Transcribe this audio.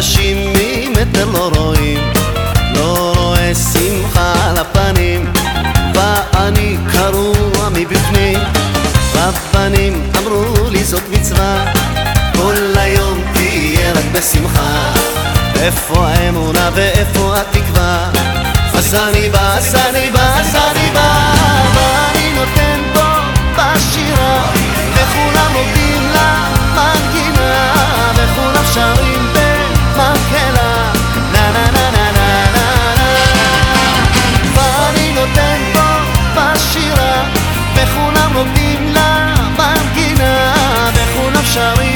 אנשים ממטר לא רואים, לא רואה שמחה על הפנים, ואני קרוע מבפנים. רבנים אמרו לי זאת מצווה, כל היום תהיה רק בשמחה. איפה האמונה ואיפה התקווה? אז אני בא, אז אני בא, אז אני בא, ואני נותן פה בשירה, וכולם עובדים לה מנגינה, וכולם שרים במקהלה, נה נה נה נה נה נה נה. ואני נותן פה בשירה, וכולם עובדים לה מנגינה, וכולם שרים